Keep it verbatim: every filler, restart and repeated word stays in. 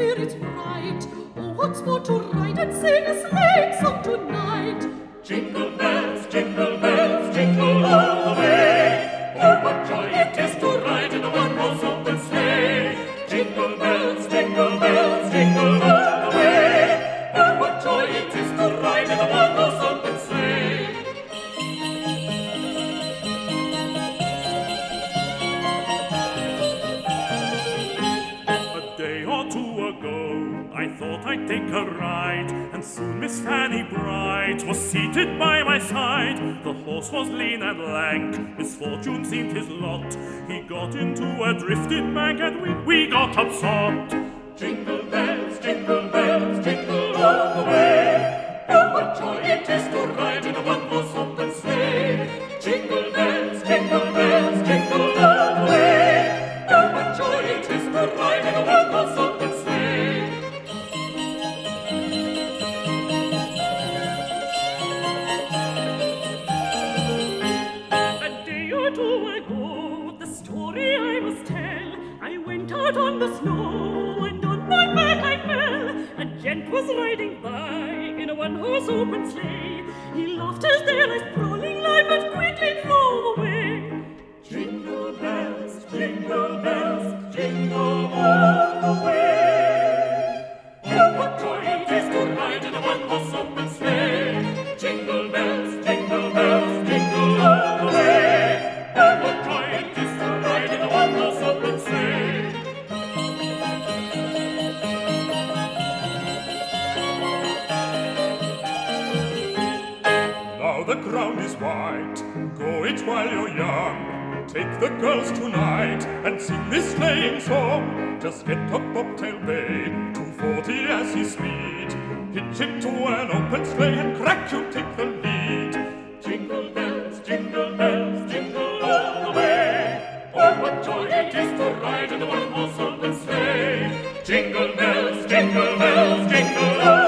spirits bright. Oh, what's more to ride and sing a sleighing song tonight? Jingle bells, jingle bells, jingle all the way. Oh, what joy it is to ride in a one-horse open sleigh. Jingle bells, jingle bells, jingle all the way. Oh, what joy it is to ride in a one-horse open sleigh. A day or two ago, I thought I'd take a ride, and soon Miss Fanny Bright was seated by my side. The horse was lean and lank, misfortune seemed his lot. He got into a drifted bank, and we, we got upset. Jingle bells, jingle bells, jingle all the way. Oh, what joy it is to ride in a one-horse open sleigh. Jingle bells, jingle bells, jingle all the way. Oh, what joy it is to ride in a one-horse open sleigh. A day or two ago, the story I must tell. I went out on the snow, and on my back I fell. A gent was riding by in a one-horse open sleigh. He laughed as there I sprawling lie, but quickly drove away. Jingle bells, jingle bells, jingle all the way. Oh, what joy it is to ride in a one-horse open sleigh. Jingle bells, jingle bells, jingle all the way. Oh, what joy it is to ride in a one-horse open sleigh. Now the ground is white, go it while you're young. Take the girls tonight and sing this sleighing song. Just get a bobtail bay, two forty as his speed. Hitch it to an open sleigh and crack you take the lead. Jingle bells, jingle bells, jingle all the way. Oh, what joy it is to ride in a one-horse open sleigh. Jingle bells, jingle bells, jingle all the way.